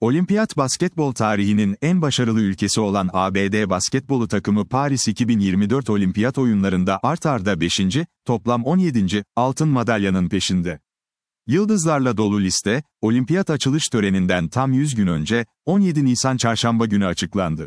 Olimpiyat basketbol tarihinin en başarılı ülkesi olan ABD basketbolu takımı Paris 2024 Olimpiyat oyunlarında art arda 5. toplam 17. altın madalyanın peşinde. Yıldızlarla dolu liste, olimpiyat açılış töreninden tam 100 gün önce, 17 Nisan Çarşamba günü açıklandı.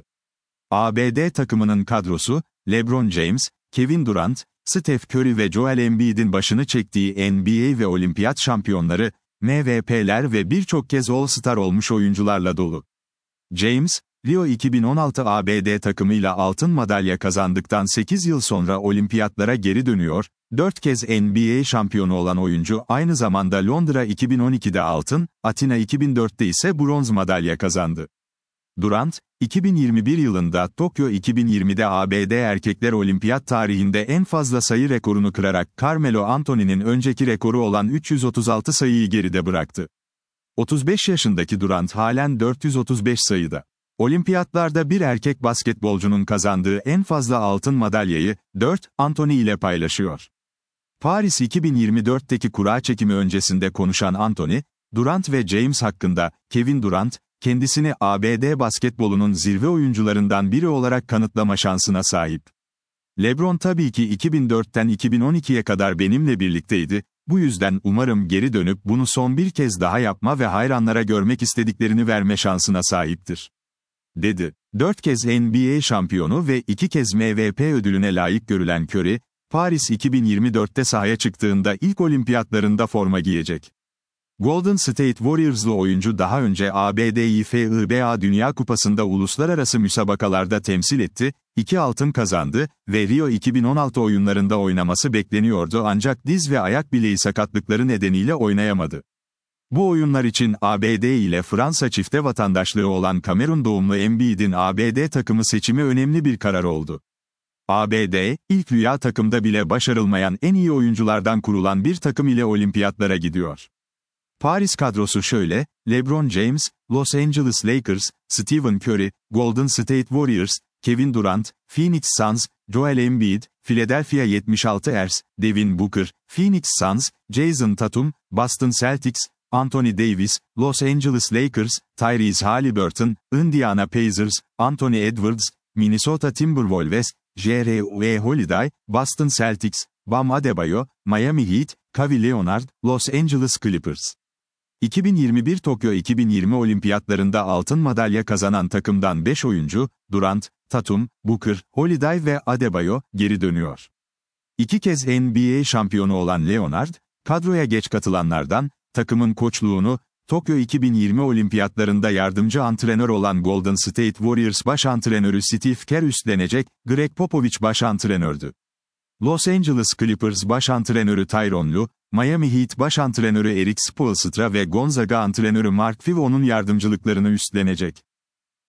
ABD takımının kadrosu, LeBron James, Kevin Durant, Steph Curry ve Joel Embiid'in başını çektiği NBA ve olimpiyat şampiyonları, MVP'ler ve birçok kez All-Star olmuş oyuncularla dolu. James, Rio 2016 ABD takımıyla altın madalya kazandıktan 8 yıl sonra olimpiyatlara geri dönüyor, 4 kez NBA şampiyonu olan oyuncu aynı zamanda Londra 2012'de altın, Atina 2004'te ise bronz madalya kazandı. Durant, 2021 yılında Tokyo 2020'de ABD erkekler olimpiyat tarihinde en fazla sayı rekorunu kırarak Carmelo Anthony'nin önceki rekoru olan 336 sayıyı geride bıraktı. 35 yaşındaki Durant halen 435 sayıda. Olimpiyatlarda bir erkek basketbolcunun kazandığı en fazla altın madalyayı, Anthony ile paylaşıyor. Paris 2024'teki kura çekimi öncesinde konuşan Anthony, Durant ve James hakkında, Kevin Durant, kendisini ABD basketbolunun zirve oyuncularından biri olarak kanıtlama şansına sahip. LeBron tabii ki 2004'ten 2012'ye kadar benimle birlikteydi, bu yüzden umarım geri dönüp bunu son bir kez daha yapma ve hayranlara görmek istediklerini verme şansına sahiptir, dedi. 4 kez NBA şampiyonu ve 2 kez MVP ödülüne layık görülen Curry, Paris 2024'te sahaya çıktığında ilk olimpiyatlarında forma giyecek. Golden State Warriors'lu oyuncu daha önce ABD'yi FIBA Dünya Kupası'nda uluslararası müsabakalarda temsil etti, 2 altın kazandı ve Rio 2016 oyunlarında oynaması bekleniyordu ancak diz ve ayak bileği sakatlıkları nedeniyle oynayamadı. Bu oyunlar için ABD ile Fransa çifte vatandaşlığı olan Kamerun doğumlu Embiid'in ABD takımı seçimi önemli bir karar oldu. ABD, ilk rüya takımda bile başarılmayan en iyi oyunculardan kurulan bir takım ile olimpiyatlara gidiyor. Paris kadrosu şöyle: LeBron James, Los Angeles Lakers, Stephen Curry, Golden State Warriors, Kevin Durant, Phoenix Suns, Joel Embiid, Philadelphia 76ers, Devin Booker, Phoenix Suns, Jason Tatum, Boston Celtics, Anthony Davis, Los Angeles Lakers, Tyrese Haliburton, Indiana Pacers, Anthony Edwards, Minnesota Timberwolves, Jrue Holiday, Boston Celtics, Bam Adebayo, Miami Heat, Kawhi Leonard, Los Angeles Clippers. 2021 Tokyo 2020 Olimpiyatlarında altın madalya kazanan takımdan 5 oyuncu, Durant, Tatum, Booker, Holiday ve Adebayo, geri dönüyor. 2 kez NBA şampiyonu olan Leonard, kadroya geç katılanlardan, takımın koçluğunu, Tokyo 2020 Olimpiyatlarında yardımcı antrenör olan Golden State Warriors baş antrenörü Steve Kerr üstlenecek, Greg Popovich baş antrenördü. Los Angeles Clippers baş antrenörü Tyronn Lue, Miami Heat baş antrenörü Erik Spoelstra ve Gonzaga antrenörü Mark Few onun yardımcılıklarını üstlenecek.